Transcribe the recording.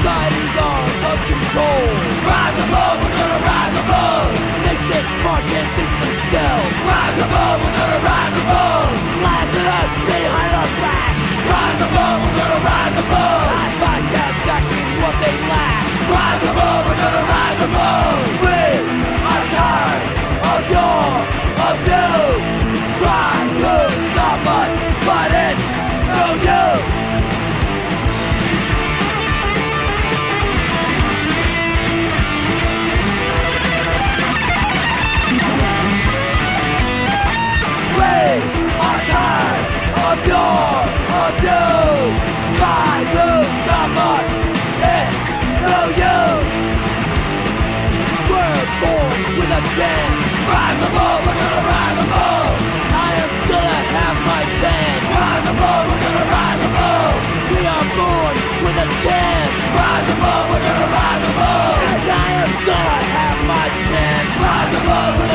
Society's arms of control. Rise above, we're gonna rise above. Think they're smart, can't think for themselves. Rise above, we're gonna rise above. Laugh at us behind our back. Rise above, we're gonna rise above. I find satisfaction in what they lack. Rise above, we're gonna rise above. We are tired of your abuse. Try to stop us, but it's no use. We are tired of your abuse. Try to stop us, it's no use. We're born with a chance. Rise above, we're gonna rise above. I am gonna have my chance. Rise above, we're gonna rise above. We are born with a chance. Rise above, we're gonna rise above. And I am gonna have my chance. Rise above, we're